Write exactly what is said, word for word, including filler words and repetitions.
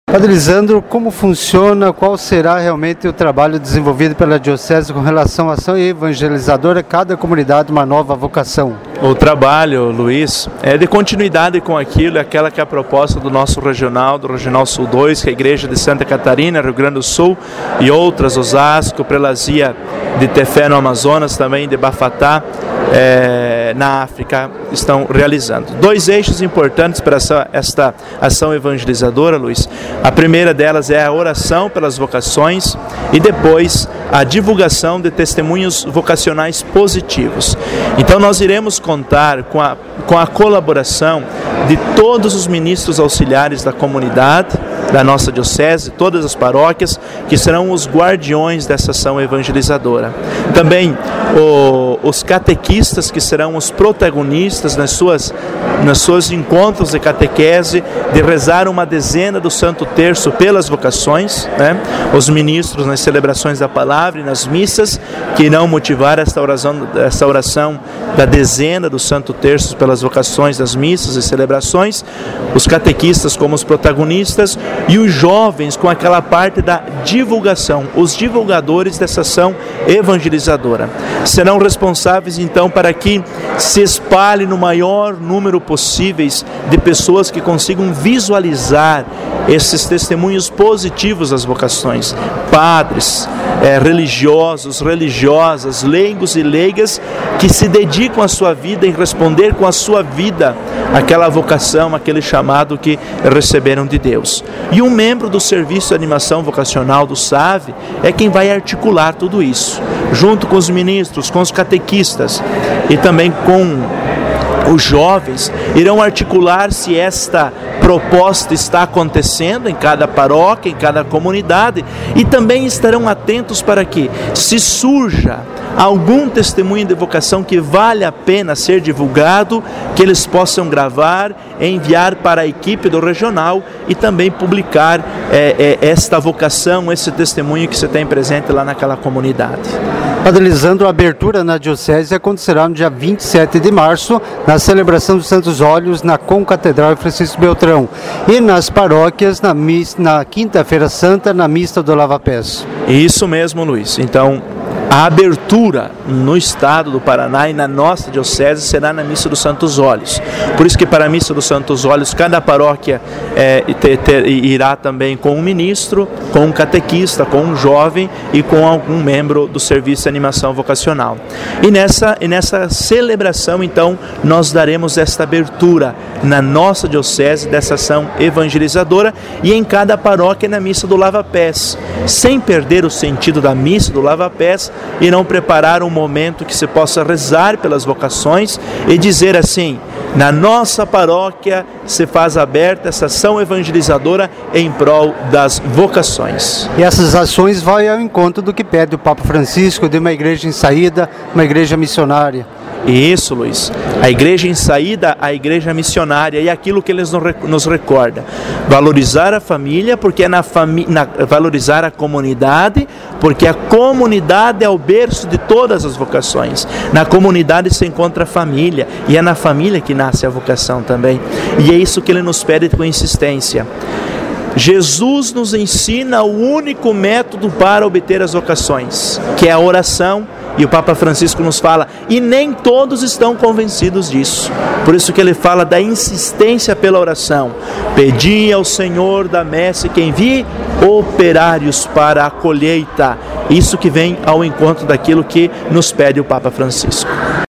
Padre Lisandro, como funciona, qual será realmente o trabalho desenvolvido pela Diocese com relação à ação evangelizadora, cada comunidade uma nova vocação? O trabalho, Luiz, é de continuidade com aquilo, aquela que é a proposta do nosso regional, do Regional Sul dois, que é a Igreja de Santa Catarina, Rio Grande do Sul, e outras, Osasco, Prelazia de Tefé no Amazonas, também de Bafatá, é, na África, estão realizando. Dois eixos importantes para essa, esta ação evangelizadora, Luiz. A primeira delas é a oração pelas vocações e depois a divulgação de testemunhos vocacionais positivos. Então nós iremos contar com a, com a colaboração de todos os ministros auxiliares da comunidade, da nossa diocese, todas as paróquias, que serão os guardiões dessa ação evangelizadora. Também o, os catequistas, que serão os protagonistas nas suas, nas seus encontros de catequese, de rezar uma dezena do Santo Terço pelas vocações, né? Os ministros nas celebrações da palavra e nas missas, que irão motivar esta oração, esta oração da dezena do Santo Terço pelas vocações das missas e celebrações, os catequistas como os protagonistas, e os jovens com aquela parte da divulgação, os divulgadores dessa ação evangelizadora. Serão responsáveis então para que se espalhe no maior número possíveis de pessoas que consigam visualizar esses testemunhos positivos das vocações. Padres, é, religiosos, religiosas, leigos e leigas que se dedicam a sua vida em responder com a sua vida aquela vocação, aquele chamado que receberam de Deus. E um membro do Serviço de Animação Vocacional do S A V é quem vai articular tudo isso, junto com os ministros, com os catequistas e também com os jovens, irão articular se esta proposta está acontecendo em cada paróquia, em cada comunidade, e também estarão atentos para que, se surja algum testemunho de vocação que vale a pena ser divulgado, que eles possam gravar, enviar para a equipe do regional e também publicar é, é, esta vocação, esse testemunho que você tem presente lá naquela comunidade. Padre Lisandro, a abertura na Diocese acontecerá no dia vinte e sete de março, na celebração dos Santos Óleos, na Concatedral Francisco Beltrão, e nas paróquias, na, na Quinta-feira Santa, na Missa do Lava-Pés. Isso mesmo, Luiz. Então, a abertura no estado do Paraná e na nossa diocese será na Missa dos Santos Óleos. Por isso que para a Missa dos Santos Óleos, cada paróquia é, ter, ter, irá também com um ministro, com um catequista, com um jovem e com algum membro do Serviço de Animação Vocacional. E nessa, e nessa celebração, então, nós daremos esta abertura na nossa diocese dessa ação evangelizadora e em cada paróquia na Missa do Lava-Pés. Sem perder o sentido da Missa do Lava-Pés, irão preparar um momento que se possa rezar pelas vocações e dizer assim: na nossa paróquia se faz aberta essa ação evangelizadora em prol das vocações. E essas ações vão ao encontro do que pede o Papa Francisco, de uma igreja em saída, uma igreja missionária. Isso, Luiz. A igreja em saída, a igreja missionária, e aquilo que eles nos recordam. Valorizar a família, porque é na família, valorizar a comunidade, porque a comunidade é o berço de todas as vocações. Na comunidade se encontra a família, e é na família que nasce a vocação também. E é isso que ele nos pede com insistência. Jesus nos ensina o único método para obter as vocações, que é a oração, e o Papa Francisco nos fala, e nem todos estão convencidos disso. Por isso que ele fala da insistência pela oração. Pedi ao Senhor da messe que envie operários para a colheita. Isso que vem ao encontro daquilo que nos pede o Papa Francisco.